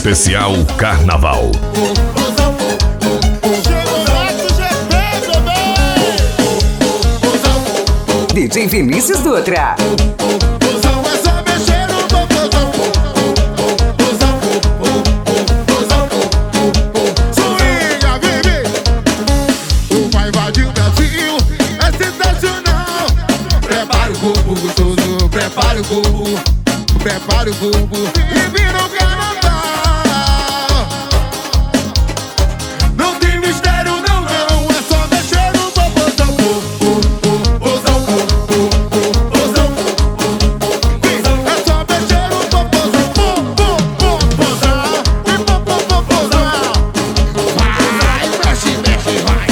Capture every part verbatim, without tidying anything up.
Especial Carnaval. D J Vinícius Dutra. Prepare o corpo, prepare o corpo e vira o carnaval. Não tem mistério não, não, é só mexer no popozão. Popozão, popozão, é só mexer no popozão. Popozão e popozão. Vai, mexe, mexe, vai.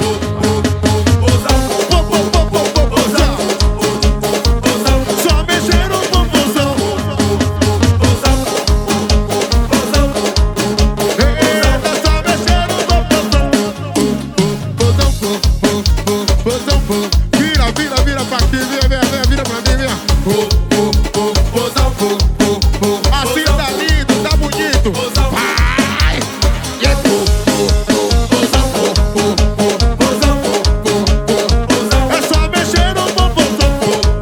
Vira, vira, vira pra aqui, vira, vira, vira pra mim, vira. Assim tá lindo, tá bonito. Vai! É só mexer no popozão.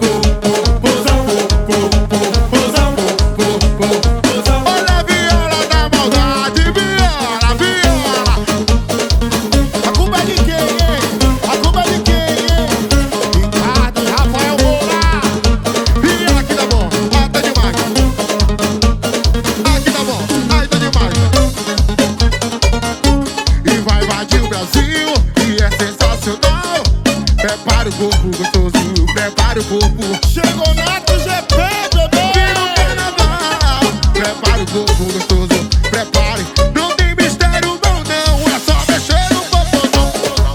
Olha a viola da maldade, viola, viola. A culpa é de quem, hein? A culpa é de quem? Prepare o corpo gostoso, prepare o corpo. Chegou Neto G P, bebê. Vira o carnaval. Prepare o corpo gostoso, prepare. Não tem mistério não, não, é só mexer no popozão.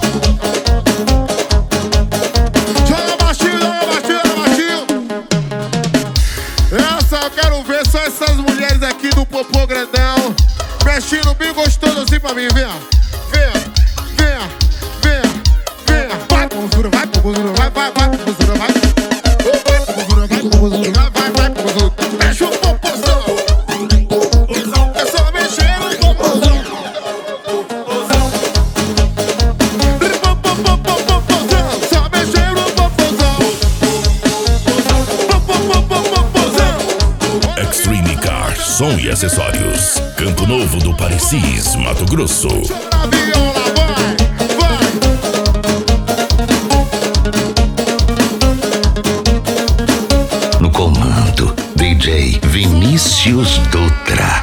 Joga baixinho, joga baixinho, joga baixinho. Essa eu quero ver só essas mulheres aqui do popô grandão mexendo bem gostoso assim pra mim, vem. Vem, vem, vem. Vai, popozura, vai, vai, vai, popozura, vai. Vai, popozura, vai, popozura, vai, vai, vai, popozura. Mexe o popozão. É só mexer no popozão. Popozão, só mexer no popozão. Popozão. Extreme Car, som e acessórios. Campo Novo do Parecis, Mato Grosso. No comando, D J Vinícius Dutra.